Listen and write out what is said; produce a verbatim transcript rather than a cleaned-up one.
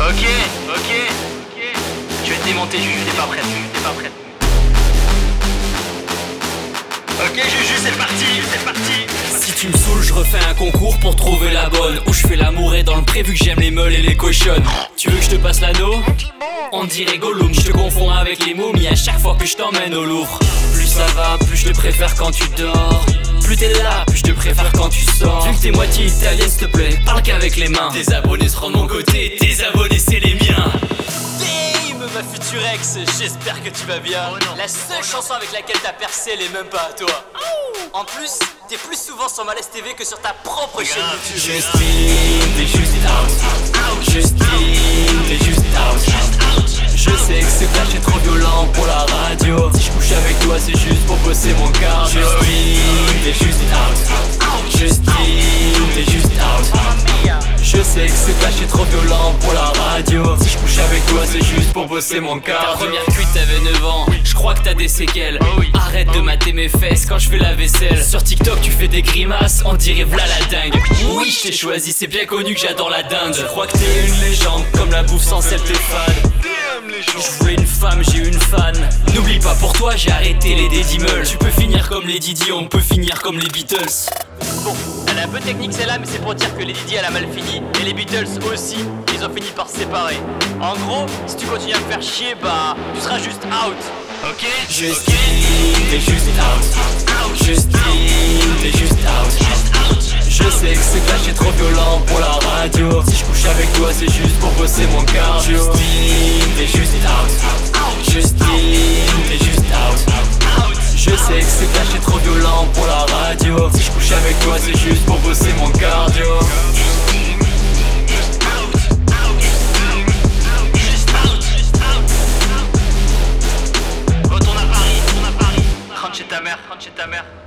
Ok, ok, ok. Je vais te démonter, Juju, t'es pas prête, t'es pas prête. Ok Juju, c'est parti, c'est parti. Si tu me saoules, je refais un concours pour trouver la bonne. Où je fais l'amour et dans le pré vu que j'aime les meules et les cochonnes. Tu veux que je te passe l'anneau? On dirait Gollum, je te confonds avec les momies à chaque fois que je t'emmène au Louvre. Plus ça va, plus je te préfère quand tu dors. Plus t'es là, plus je te préfère quand tu sors. Vu que t'es moitié italienne, s'il te plaît, parle qu'avec les mains. Tes abonnés seront de mon côté, tes abonnés c'est les miens. Dame, ma future ex, j'espère que tu vas bien. Oh non. La seule chanson avec laquelle t'as percé, elle est même pas à toi. En plus, t'es plus souvent sur Malaise T V que sur ta propre chaîne YouTube. Justine, t'es juste out. Justine, t'es juste out. Je sais que c'est clash, c'est trop violent pour la radio. Si je couche avec toi, c'est juste pour bosser mon cardio. Justine, t'es juste out. Justine, t'es juste out. Je sais que c'est clash, c'est trop violent pour la radio. Si je couche avec toi, c'est juste pour bosser mon cardio. Ta première cuite, t'avais neuf ans. Je crois que t'as des séquelles. Oh oui. Arrête de mater mes fesses quand je fais la vaisselle. Sur TikTok, tu fais des grimaces, on dirait v'là la dingue. Oui, je t'ai choisi, c'est bien connu que j'adore la dinde. Je crois que t'es une légende, comme la bouffe sans sel, t'es fan. Je voulais une femme, j'ai une fan. N'oublie pas, pour toi j'ai arrêté les dédimeuls. Tu peux finir comme les Didi, on peut finir comme les Beatles. Bon, elle est un peu technique celle-là, mais c'est pour dire que les Didi elle a mal fini. Et les Beatles aussi, ils ont fini par se séparer. En gros, si tu continues à me faire chier, bah tu seras juste out. Ok. Justine, t'es juste out. Justine, t'es juste out. Je sais que c'est clash, c'est trop violent pour la radio. Si je couche avec toi, c'est juste pour bosser mon cardio. Justine, t'es juste out. Justine, t'es juste out. Je sais que c'est clash, c'est trop violent pour la radio. Si je couche avec toi, c'est juste pour bosser mon cardio. Retourne à Paris, retourne à Paris. Rentre chez ta mère, rentre chez ta mère.